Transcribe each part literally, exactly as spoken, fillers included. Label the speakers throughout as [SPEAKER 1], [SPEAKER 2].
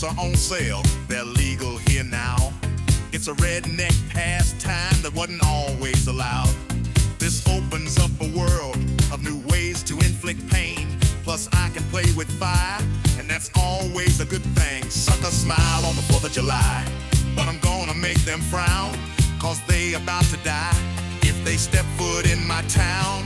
[SPEAKER 1] are on sale, they're legal here now. It's a redneck pastime that wasn't always allowed. This opens up a world of new ways to inflict pain. Plus I can play with fire, and that's always a good thing. Sucker smile on the fourth of July, but I'm gonna make them frown, cause they about to die if they step foot in my town.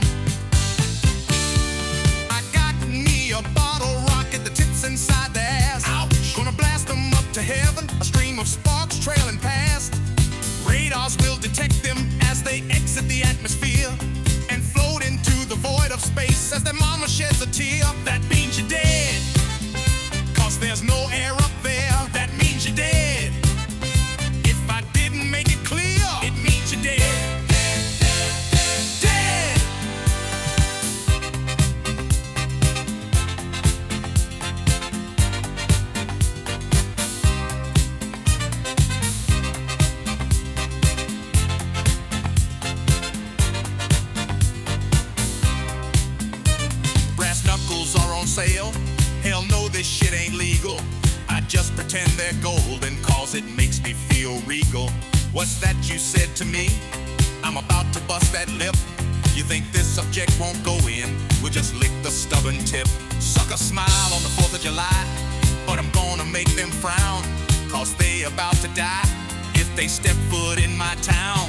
[SPEAKER 1] I got me a bottle rocket, the tips inside the ass. Ouch. Gonna blast them up to heaven, a stream of sparks trailing past. Radars will detect them as they exit the atmosphere and float into the void of space as their mama sheds a tear. That means you're dead, cause there's no air up there. That means you're dead. If I didn't make it clear, it means you're dead. Dead. Brass knuckles are on sale. Hell no, this shit ain't legal. I just pretend they're golden cause it makes me feel regal. What's that you said to me? I'm about to bust that lip. You think this subject won't go in? We'll just lick the stubborn tip. Sucker smile on the fourth of July, but I'm gonna make them frown, cause they about to die if they step foot in my town.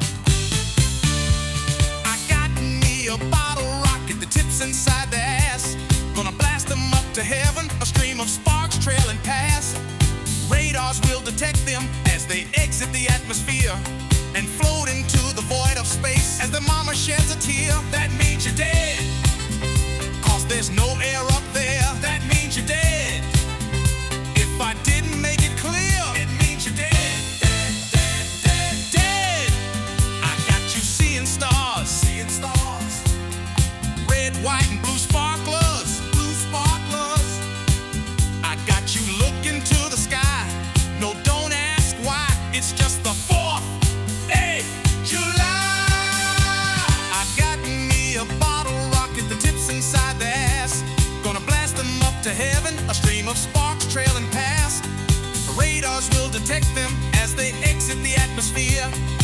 [SPEAKER 1] I got me a bottle rocket, the tips inside the ass. Gonna blast them up to heaven, a stream of sparks trailing past. Radars will detect them as they exit the atmosphere and float into the void of space as the mama sheds a tear. That means you're dead, cause there's no air up there. That means you're dead. If I didn't make it clear, it means you're dead. Dead, dead, dead, dead. I got you seeing stars, seeing stars. Red, white, and blue sparklers, blue sparklers. I got you looking to the sky. No, don't ask why. It's just the fourth of July. I got me a bottle rocket, the tips inside the ass. Gonna blast them up to heaven, a stream of sparks trailing past. Radars will detect them as they exit the atmosphere